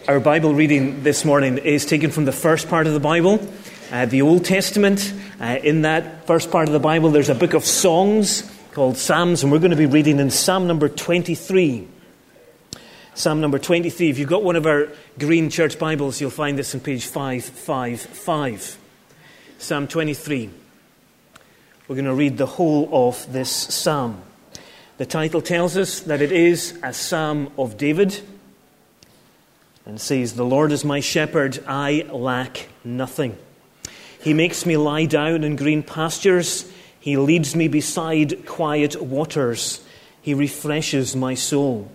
Our Bible reading this morning is taken from the first part of the Bible, the Old Testament. In that first part of the Bible, there's a book of songs called Psalms, and we're going to be reading in Psalm number 23. Psalm number 23. If you've got one of our green church Bibles, you'll find this on page 555. Psalm 23. We're going to read the whole of this psalm. The title tells us that it is a psalm of David, and says, "The Lord is my shepherd, I lack nothing. He makes me lie down in green pastures. He leads me beside quiet waters. He refreshes my soul.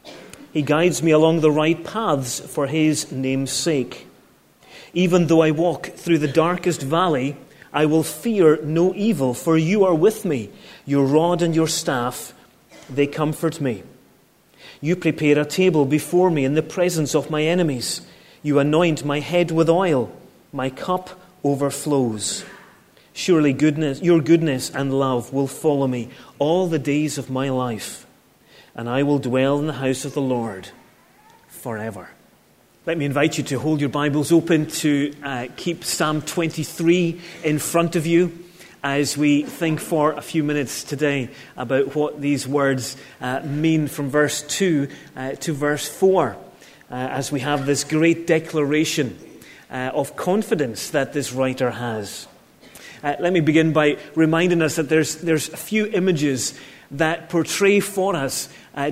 He guides me along the right paths for his name's sake. Even though I walk through the darkest valley, I will fear no evil, for you are with me. Your rod and your staff, they comfort me. You prepare a table before me in the presence of my enemies. You anoint my head with oil. My cup overflows. Surely your goodness and love will follow me all the days of my life, and I will dwell in the house of the Lord forever." Let me invite you to hold your Bibles open, to keep Psalm 23 in front of you as we think for a few minutes today about what these words mean from verse 2 to verse 4, as we have this great declaration of confidence that this writer has. Let me begin by reminding us that there's a few images that portray for us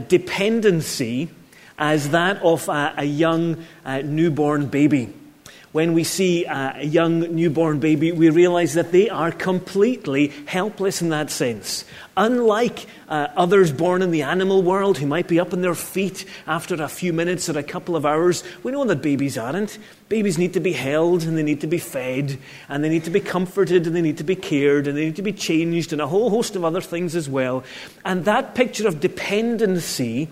dependency as that of a young newborn baby. When we see a young newborn baby, we realize that they are completely helpless in that sense. Unlike others born in the animal world who might be up on their feet after a few minutes or a couple of hours, we know that babies aren't. Babies need to be held, and they need to be fed, and they need to be comforted, and they need to be cared, and they need to be changed, and a whole host of other things as well. And that picture of dependency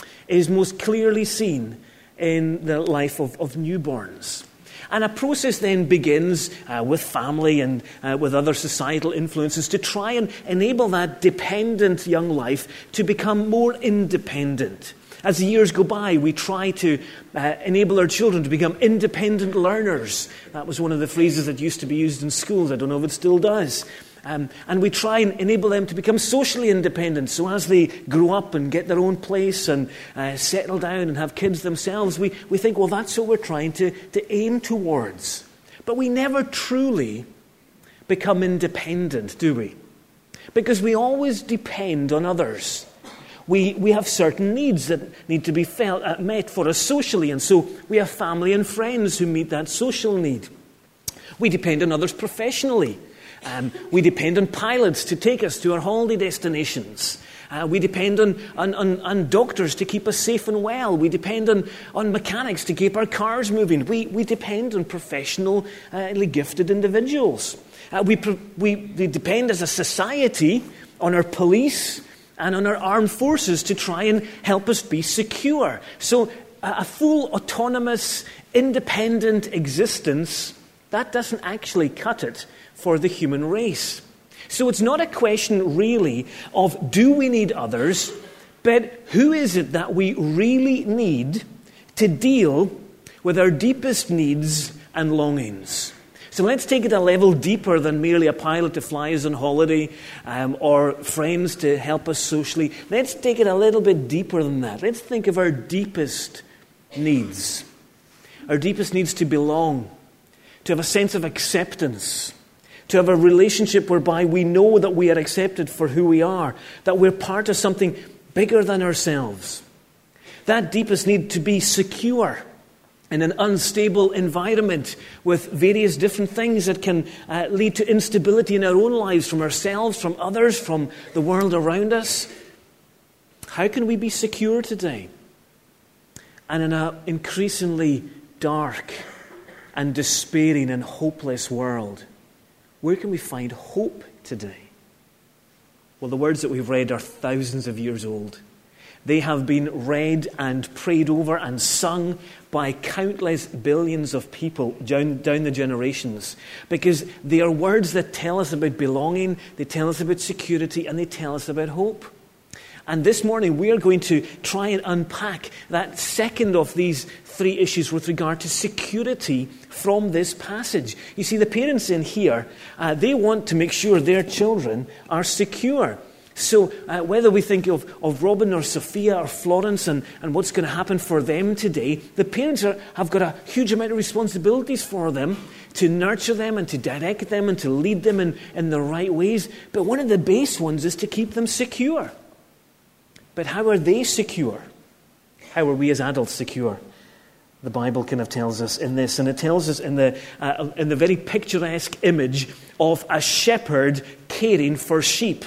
is most clearly seen in the life of newborns. And a process then begins with family and with other societal influences to try and enable that dependent young life to become more independent. As the years go by, we try to enable our children to become independent learners. That was one of the phrases that used to be used in schools. I don't know if it still does. And we try and enable them to become socially independent. So as they grow up and get their own place and settle down and have kids themselves, we think, well, that's what we're trying to aim towards. But we never truly become independent, do we? Because we always depend on others. We have certain needs that need to be met for us socially, and so we have family and friends who meet that social need. We depend on others professionally. We depend on pilots to take us to our holiday destinations. We depend on doctors to keep us safe and well. We depend on mechanics to keep our cars moving. We depend on professionally gifted individuals. We depend as a society on our police and on our armed forces to try and help us be secure. So a full autonomous, independent existence, that doesn't actually cut it for the human race. So it's not a question really of do we need others, but who is it that we really need to deal with our deepest needs and longings. So let's take it a level deeper than merely a pilot to fly us on holiday or friends to help us socially. Let's take it a little bit deeper than that. Let's think of our deepest needs. Our deepest needs to belong, to have a sense of acceptance, to have a relationship whereby we know that we are accepted for who we are, that we're part of something bigger than ourselves. That deepest need to be secure in an unstable environment with various different things that can lead to instability in our own lives, from ourselves, from others, from the world around us. How can we be secure today? And in an increasingly dark and despairing and hopeless world, where can we find hope today? Well, the words that we've read are thousands of years old. They have been read and prayed over and sung by countless billions of people down the generations, because they are words that tell us about belonging, they tell us about security, and they tell us about hope. And this morning we are going to try and unpack that second of these three issues with regard to security from this passage. You see, the parents in here, they want to make sure their children are secure. So whether we think of Robin or Sophia or Florence and what's going to happen for them today, the parents have got a huge amount of responsibilities for them to nurture them and to direct them and to lead them in the right ways. But one of the base ones is to keep them secure. But how are they secure? How are we as adults secure? The Bible kind of tells us in this, and it tells us in the very picturesque image of a shepherd caring for sheep.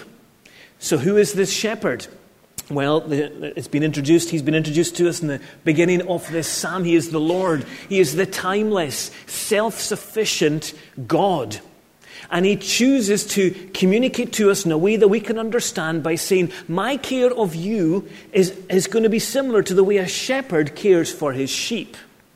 So who is this shepherd? Well, he's been introduced to us in the beginning of this psalm. He is the Lord. He is the timeless, self-sufficient God. And he chooses to communicate to us in a way that we can understand by saying, my care of you is going to be similar to the way a shepherd cares for his sheep.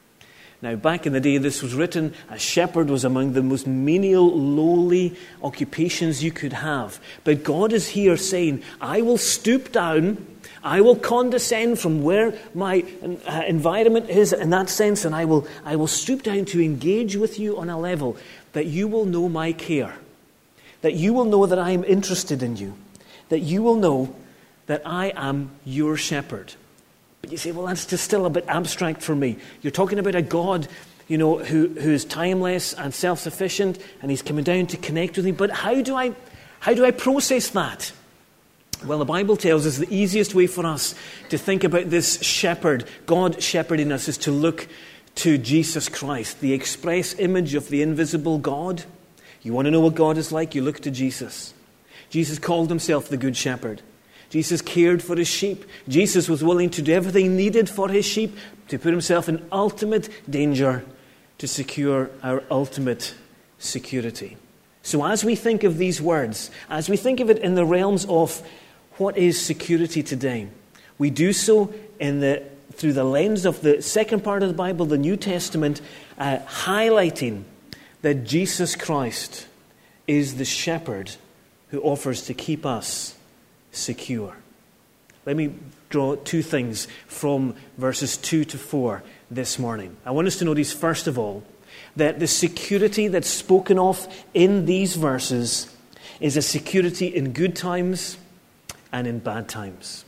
Now, back in the day this was written, a shepherd was among the most menial, lowly occupations you could have. But God is here saying, I will stoop down, I will condescend from where my environment is in that sense, and I will stoop down to engage with you on a level that you will know my care, that you will know that I am interested in you, that you will know that I am your shepherd. But you say, well, that's just still a bit abstract for me. You're talking about a God, who is timeless and self-sufficient, and he's coming down to connect with me. But how do I process that? Well, the Bible tells us the easiest way for us to think about this shepherd, God shepherding us, is to look to Jesus Christ, the express image of the invisible God. You want to know what God is like? You look to Jesus. Jesus called himself the Good Shepherd. Jesus cared for his sheep. Jesus was willing to do everything needed for his sheep, to put himself in ultimate danger to secure our ultimate security. So as we think of these words, as we think of it in the realms of what is security today, we do so through the lens of the second part of the Bible, the New Testament, highlighting that Jesus Christ is the shepherd who offers to keep us secure. Let me draw two things from verses 2 to 4 this morning. I want us to notice, first of all, that the security that's spoken of in these verses is a security in good times and in bad times.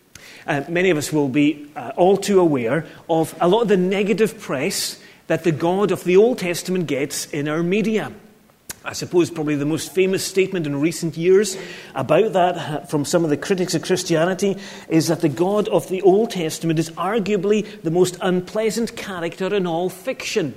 Many of us will be all too aware of a lot of the negative press that the God of the Old Testament gets in our media. I suppose probably the most famous statement in recent years about that from some of the critics of Christianity is that the God of the Old Testament is arguably the most unpleasant character in all fiction.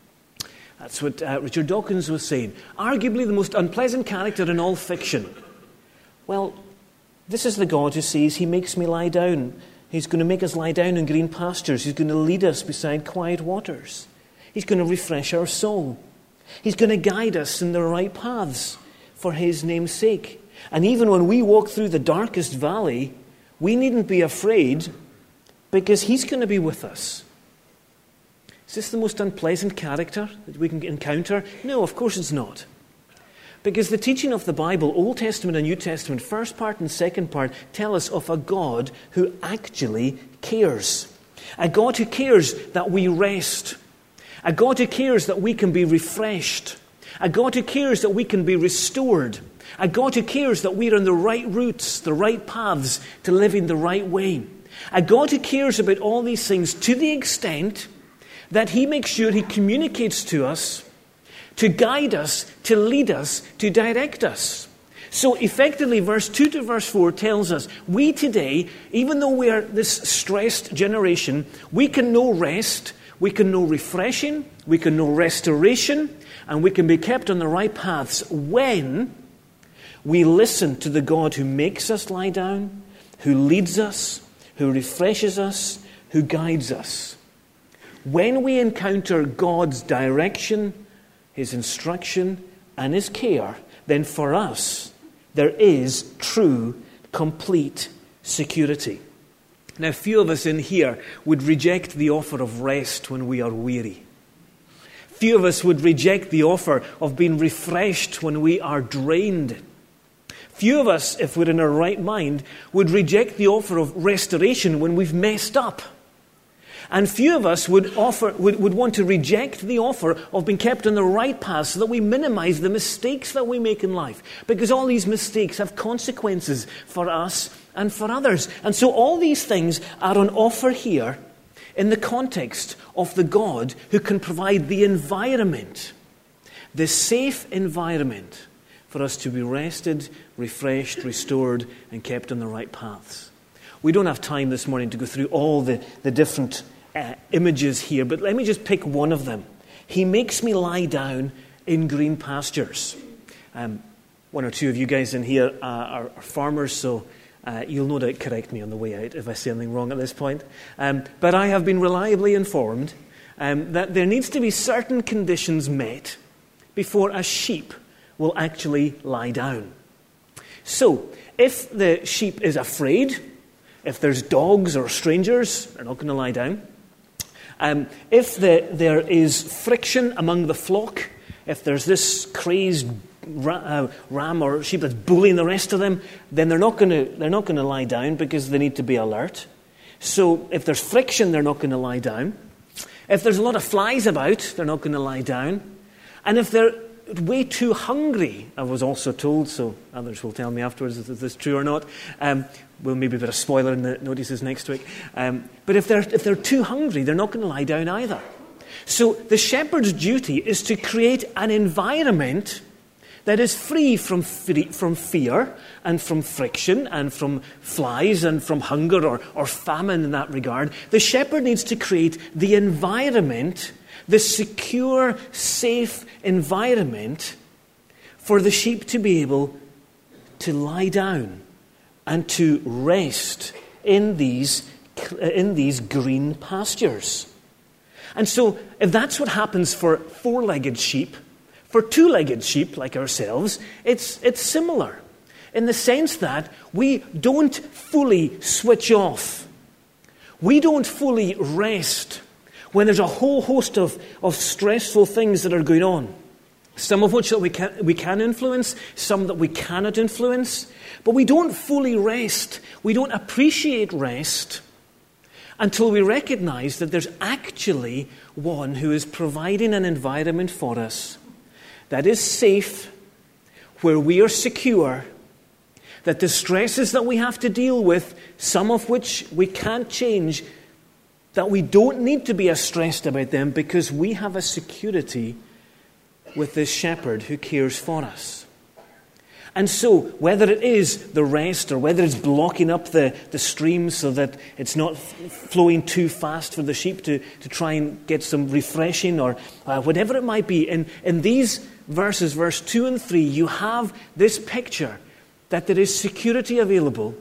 That's what Richard Dawkins was saying. Arguably the most unpleasant character in all fiction. Well, this is the God who says, he makes me lie down. He's going to make us lie down in green pastures. He's going to lead us beside quiet waters. He's going to refresh our soul. He's going to guide us in the right paths for his name's sake. And even when we walk through the darkest valley, we needn't be afraid because he's going to be with us. Is this the most unpleasant character that we can encounter? No, of course it's not. Because the teaching of the Bible, Old Testament and New Testament, first part and second part, tell us of a God who actually cares. A God who cares that we rest. A God who cares that we can be refreshed. A God who cares that we can be restored. A God who cares that we're on the right routes, the right paths to living the right way. A God who cares about all these things to the extent that he makes sure he communicates to us, to guide us, to lead us, to direct us. So effectively, verse 2 to verse 4 tells us, we today, even though we are this stressed generation, we can know rest, we can know refreshing, we can know restoration, and we can be kept on the right paths when we listen to the God who makes us lie down, who leads us, who refreshes us, who guides us. When we encounter God's direction, his instruction, and his care, then for us, there is true, complete security. Now, few of us in here would reject the offer of rest when we are weary. Few of us would reject the offer of being refreshed when we are drained. Few of us, if we're in our right mind, would reject the offer of restoration when we've messed up. And few of us would want to reject the offer of being kept on the right path so that we minimize the mistakes that we make in life. Because all these mistakes have consequences for us and for others. And so all these things are on offer here in the context of the God who can provide the environment, the safe environment for us to be rested, refreshed, restored, and kept on the right paths. We don't have time this morning to go through all the different images here, but let me just pick one of them. He makes me lie down in green pastures. One or two of you guys in here are farmers, so you'll no doubt correct me on the way out if I say anything wrong at this point. But I have been reliably informed that there needs to be certain conditions met before a sheep will actually lie down. So, if the sheep is afraid, if there's dogs or strangers, they're not going to lie down. If there is friction among the flock, if there's this crazed ram or sheep that's bullying the rest of them, then they're not going to lie down because they need to be alert. So if there's friction, they're not going to lie down. If there's a lot of flies about, they're not going to lie down. And if they're way too hungry, I was also told, so others will tell me afterwards if this is true or not. We'll maybe put a spoiler in the notices next week. But if they're too hungry, they're not going to lie down either. So the shepherd's duty is to create an environment that is free from fear and from friction and from flies and from hunger or famine in that regard. The shepherd needs to create the environment, the secure, safe environment for the sheep to be able to lie down and to rest in these green pastures. And so, if that's what happens for four-legged sheep, for two-legged sheep like ourselves, it's similar in the sense that we don't fully switch off. We don't fully rest when there's a whole host of stressful things that are going on. Some of which that we can influence, some that we cannot influence. But we don't fully rest. We don't appreciate rest until we recognize that there's actually one who is providing an environment for us that is safe, where we are secure, that the stresses that we have to deal with, some of which we can't change, that we don't need to be as stressed about them because we have a security with this shepherd who cares for us. And so, whether it is the rest or whether it's blocking up the stream so that it's not flowing too fast for the sheep to try and get some refreshing or whatever it might be, in these verses, verse 2 and 3, you have this picture that there is security available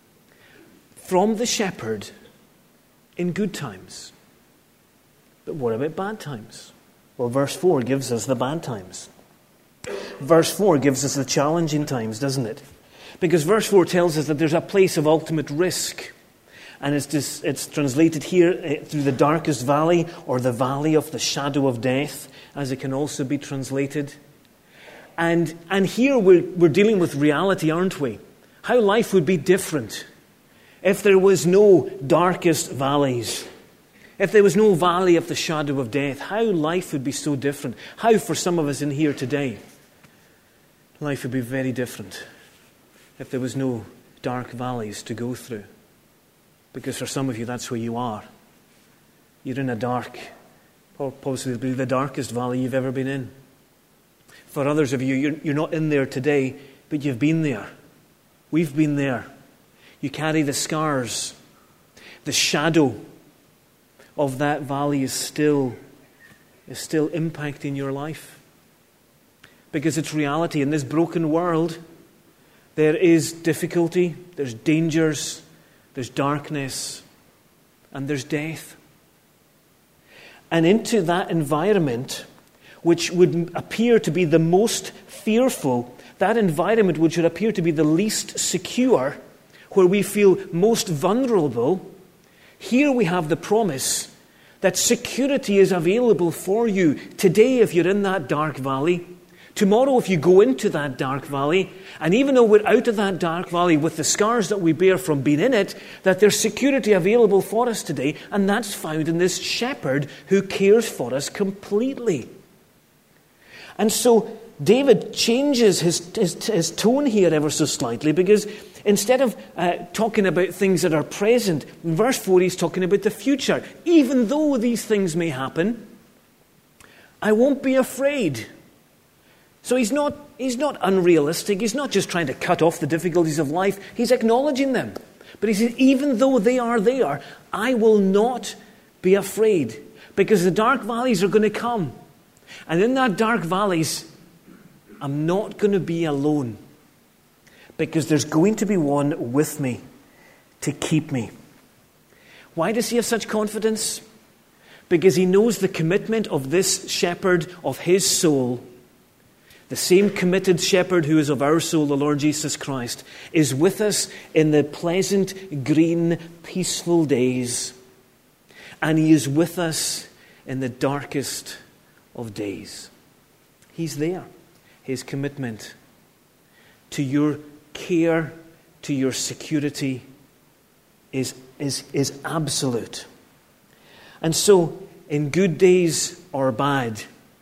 from the shepherd in good times. But what about bad times? Well, verse 4 gives us the bad times. Verse 4 gives us the challenging times, doesn't it? Because verse 4 tells us that there's a place of ultimate risk. And it's translated here through the darkest valley, or the valley of the shadow of death, as it can also be translated. And here we're dealing with reality, aren't we? How life would be different if there was no darkest valleys. If there was no valley of the shadow of death, how life would be so different. How, for some of us in here today, life would be very different if there was no dark valleys to go through. Because for some of you, that's where you are. You're in a dark, possibly the darkest valley you've ever been in. For others of you, you're not in there today, but you've been there. We've been there. You carry the scars. The shadow of that valley is still impacting your life. Because it's reality. In this broken world, there is difficulty, there's dangers, there's darkness, and there's death. And into that environment, which would appear to be the most fearful, that environment which would appear to be the least secure, where we feel most vulnerable, here we have the promise that security is available for you today if you're in that dark valley. Tomorrow, if you go into that dark valley, and even though we're out of that dark valley with the scars that we bear from being in it, that there's security available for us today, and that's found in this shepherd who cares for us completely. And so David changes his tone here ever so slightly, because instead of talking about things that are present, in verse 4 he's talking about the future. Even though these things may happen, I won't be afraid. So he's not unrealistic. He's not just trying to cut off the difficulties of life. He's acknowledging them. But he says, even though they are there, I will not be afraid, because the dark valleys are going to come. And in that dark valleys, I'm not going to be alone, because there's going to be one with me to keep me. Why does he have such confidence? Because he knows the commitment of this shepherd of his soul. The same committed shepherd who is of our soul, the Lord Jesus Christ, is with us in the pleasant, green, peaceful days. And he is with us in the darkest of days. He's there. His commitment to your care, to your security is absolute. And so, in good days or bad,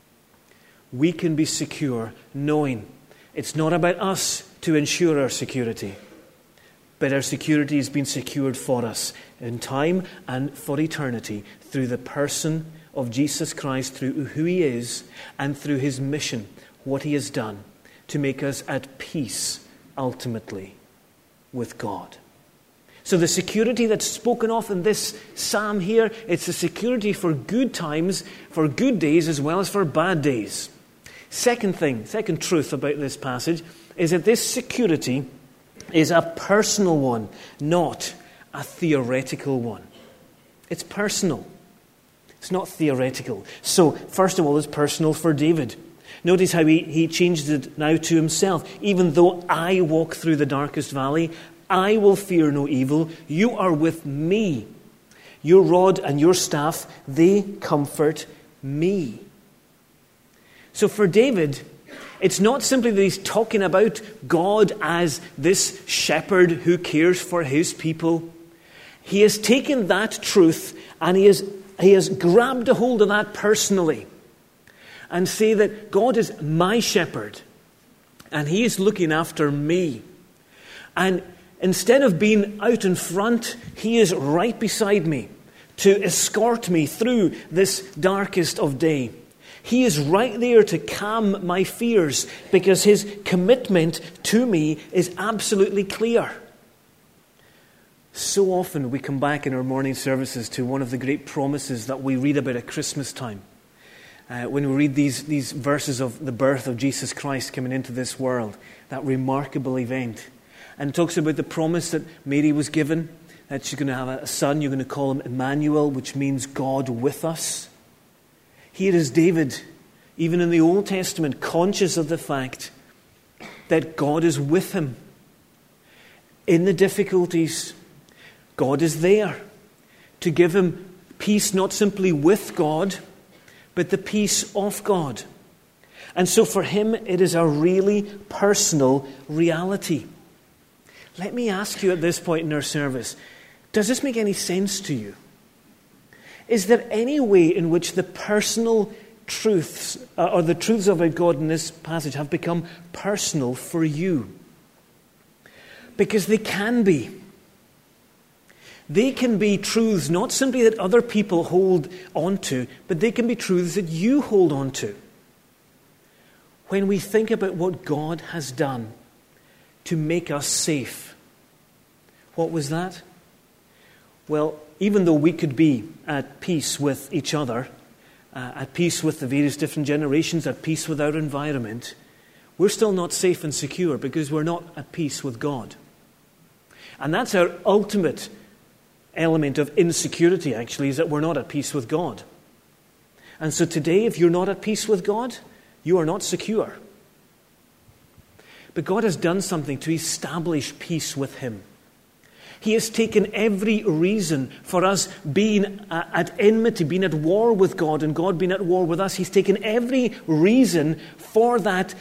we can be secure knowing it's not about us to ensure our security, but our security has been secured for us in time and for eternity through the person of Jesus Christ, through who he is and through his mission, what he has done to make us at peace ultimately with God. So the security that's spoken of in this psalm here, it's the security for good times, for good days as well as for bad days. Second truth about this passage is that this security is a personal one, not a theoretical one. It's personal. It's not theoretical. So, first of all, it's personal for David. Notice how he changed it now to himself. Even though I walk through the darkest valley, I will fear no evil. You are with me. Your rod and your staff, they comfort me. So for David, it's not simply that he's talking about God as this shepherd who cares for his people. He has taken that truth and he has grabbed a hold of that personally and say that God is my shepherd and he is looking after me. And instead of being out in front, he is right beside me to escort me through this darkest of day. He is right there to calm my fears because his commitment to me is absolutely clear. So often we come back in our morning services to one of the great promises that we read about at Christmas time. When we read these verses of the birth of Jesus Christ coming into this world, that remarkable event. And it talks about the promise that Mary was given, that she's going to have a son, you're going to call him Emmanuel, which means God with us. Here is David, even in the Old Testament, conscious of the fact that God is with him. In the difficulties, God is there to give him peace, not simply with God, but the peace of God. And so for him, it is a really personal reality. Let me ask you at this point in our service, does this make any sense to you? Is there any way in which the personal truths, or the truths about God in this passage have become personal for you? Because they can be. They can be truths not simply that other people hold on to, but they can be truths that you hold on to. When we think about what God has done to make us safe, what was that? Well, even though we could be at peace with each other, at peace with the various different generations, at peace with our environment, we're still not safe and secure because we're not at peace with God. And that's our ultimate element of insecurity, actually, is that we're not at peace with God. And so today, if you're not at peace with God, you are not secure. But God has done something to establish peace with him. He has taken every reason for us being at enmity, being at war with God, and God being at war with us. He's taken every reason for that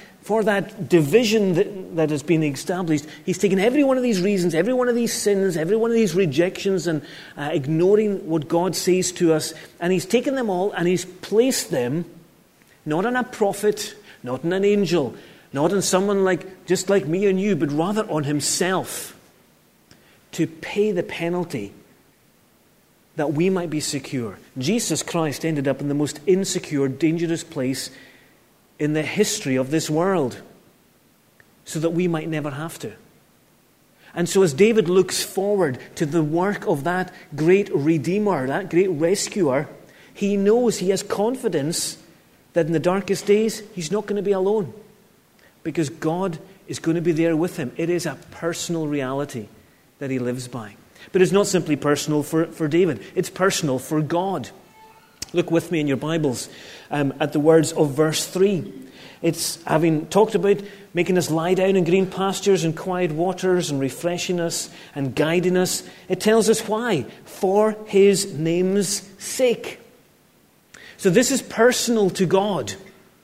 division that has been established. He's taken every one of these reasons, every one of these sins, every one of these rejections and ignoring what God says to us, and He's taken them all and He's placed them not on a prophet, not on an angel, not on someone just like me and you, but rather on Himself, to pay the penalty that we might be secure. Jesus Christ ended up in the most insecure, dangerous place in the history of this world, so that we might never have to. And so as David looks forward to the work of that great Redeemer, that great rescuer, he knows, he has confidence that in the darkest days, he's not going to be alone, because God is going to be there with him. It is a personal reality that he lives by. But it's not simply personal for David. It's personal for God. Look with me in your Bibles at the words of verse 3. It's having talked about making us lie down in green pastures and quiet waters and refreshing us and guiding us. It tells us why. For His name's sake. So this is personal to God.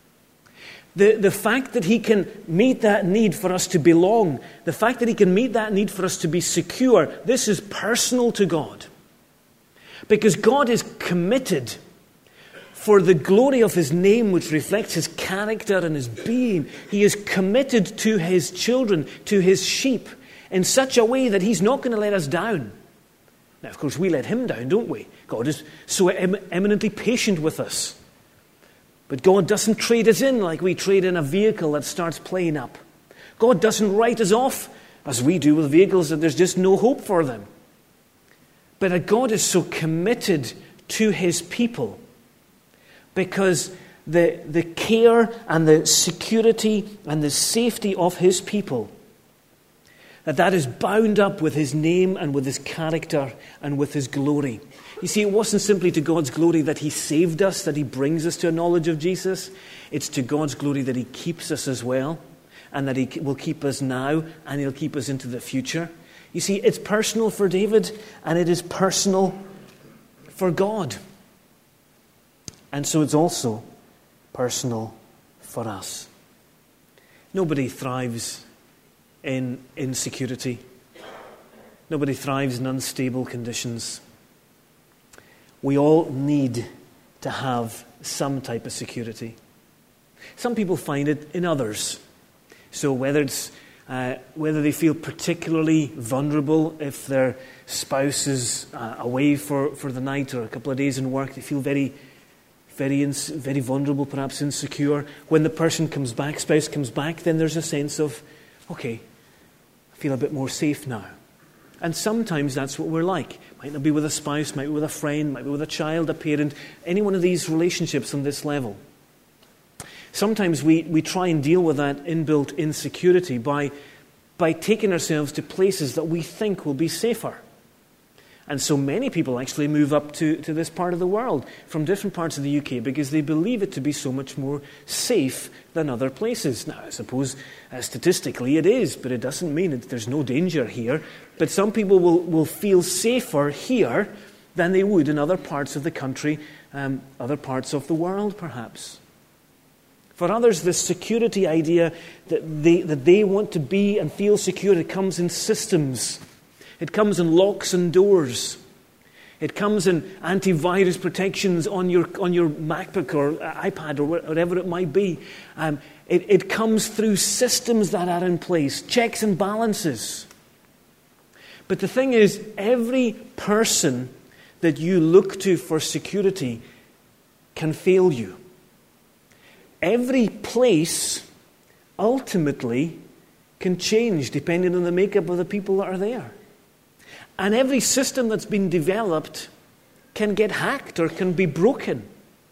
The fact that He can meet that need for us to belong, the fact that He can meet that need for us to be secure, this is personal to God. Because God is committed, for the glory of His name, which reflects His character and His being, He is committed to His children, to His sheep, in such a way that He's not going to let us down. Now, of course, we let Him down, don't we? God is so eminently patient with us. But God doesn't trade us in like we trade in a vehicle that starts playing up. God doesn't write us off as we do with vehicles that there's just no hope for them. But God is so committed to His people because the care and the security and the safety of His people, that is bound up with His name and with His character and with His glory. You see, it wasn't simply to God's glory that He saved us, that He brings us to a knowledge of Jesus. It's to God's glory that He keeps us as well, and that He will keep us now, and He'll keep us into the future. You see, it's personal for David, and it is personal for God. And so it's also personal for us. Nobody thrives in insecurity. Nobody thrives in unstable conditions. We all need to have some type of security. Some people find it in others. So whether they feel particularly vulnerable if their spouse is away for the night or a couple of days in work, they feel very vulnerable, perhaps insecure. When the person comes back, spouse comes back, then there's a sense of, okay, I feel a bit more safe now. And sometimes that's what we're like. Might not be with a spouse, might be with a friend, might be with a child, a parent, any one of these relationships on this level. Sometimes we try and deal with that inbuilt insecurity by taking ourselves to places that we think will be safer. And so many people actually move up to this part of the world from different parts of the UK because they believe it to be so much more safe than other places. Now, I suppose statistically it is, but it doesn't mean that there's no danger here. But some people will feel safer here than they would in other parts of the country, other parts of the world perhaps. For others, the security idea that they want to be and feel secure, it comes in systems. It comes in locks and doors. It comes in antivirus protections on your MacBook or iPad or whatever it might be. It comes through systems that are in place, checks and balances. But the thing is, every person that you look to for security can fail you. Every place ultimately can change depending on the makeup of the people that are there. And every system that's been developed can get hacked or can be broken.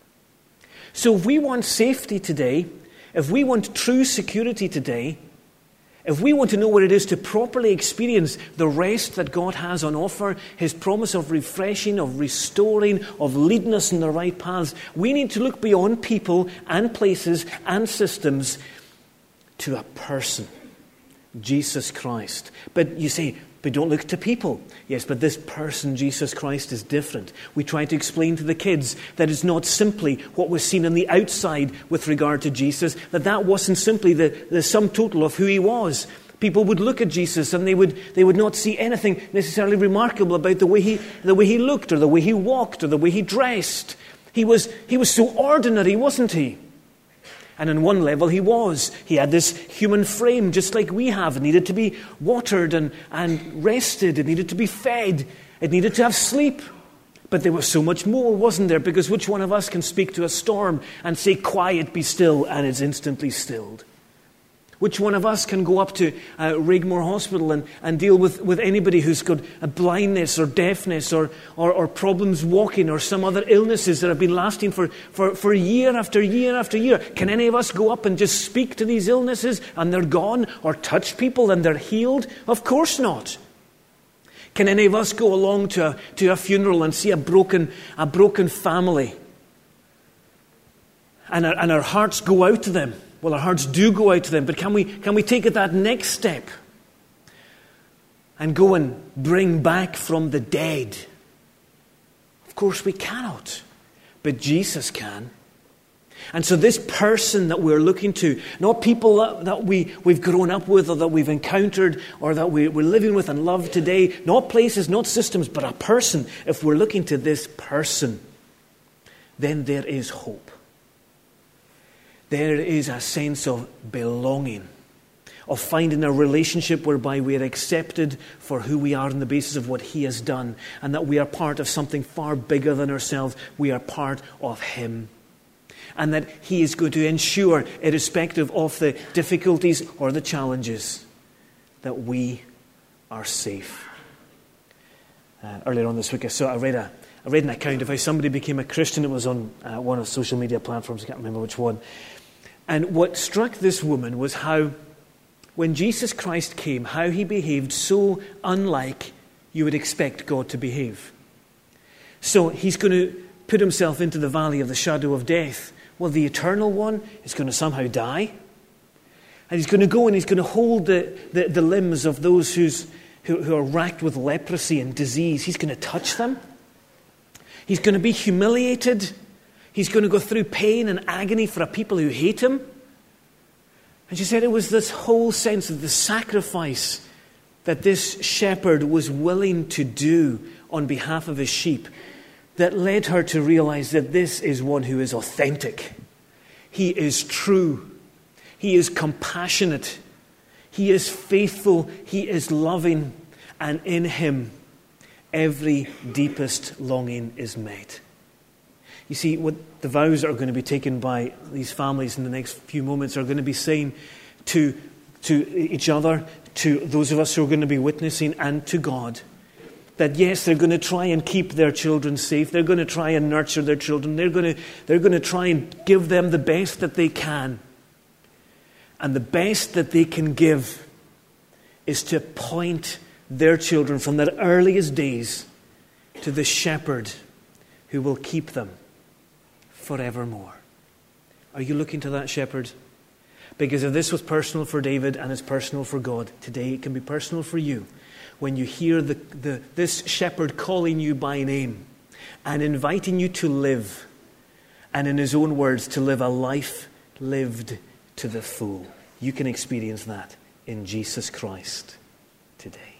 So if we want safety today, if we want true security today, if we want to know what it is to properly experience the rest that God has on offer, His promise of refreshing, of restoring, of leading us in the right paths, we need to look beyond people and places and systems to a person, Jesus Christ. But you say, But don't look to people. Yes, but this person, Jesus Christ, is different. We try to explain to the kids that it's not simply what was seen on the outside with regard to Jesus, that wasn't simply the sum total of who he was. People would look at Jesus and they would not see anything necessarily remarkable about the way he looked, or the way he walked, or the way he dressed. He was so ordinary, wasn't he? And on one level he was. He had this human frame just like we have. It needed to be watered and rested. It needed to be fed. It needed to have sleep. But there was so much more, wasn't there? Because which one of us can speak to a storm and say, "Quiet, be still," and it's instantly stilled? Which one of us can go up to Rigmore Hospital and deal with anybody who's got a blindness or deafness or problems walking or some other illnesses that have been lasting for year after year after year? Can any of us go up and just speak to these illnesses and they're gone, or touch people and they're healed? Of course not. Can any of us go along to a funeral and see a broken family and our hearts go out to them? Well, our hearts do go out to them, but can we take it that next step and go and bring back from the dead? Of course we cannot, but Jesus can. And so this person that we're looking to, not people that we've grown up with or that we've encountered or that we're living with and love today, not places, not systems, but a person. If we're looking to this person, then there is hope. There is a sense of belonging, of finding a relationship whereby we are accepted for who we are on the basis of what he has done, and that we are part of something far bigger than ourselves. We are part of him. And that he is going to ensure, irrespective of the difficulties or the challenges, that we are safe. Earlier on this week, I read an account of how somebody became a Christian. It was on one of the social media platforms. I can't remember which one. And what struck this woman was how, when Jesus Christ came, how he behaved so unlike you would expect God to behave. So he's going to put himself into the valley of the shadow of death. Well, the eternal one is going to somehow die. And he's going to go and he's going to hold the limbs of those who are racked with leprosy and disease. He's going to touch them. He's going to be humiliated. He's going to go through pain and agony for a people who hate him. And she said it was this whole sense of the sacrifice that this shepherd was willing to do on behalf of his sheep that led her to realize that this is one who is authentic. He is true. He is compassionate. He is faithful. He is loving. And in him, every deepest longing is met. You see, what the vows that are going to be taken by these families in the next few moments are going to be saying to each other, to those of us who are going to be witnessing, and to God, that yes, they're going to try and keep their children safe. They're going to try and nurture their children. They're going to try and give them the best that they can. And the best that they can give is to point their children from their earliest days to the shepherd who will keep them forevermore. Are you looking to that shepherd? Because if this was personal for David and it's personal for God, today it can be personal for you when you hear this shepherd calling you by name and inviting you to live, and in his own words, to live a life lived to the full. You can experience that in Jesus Christ today.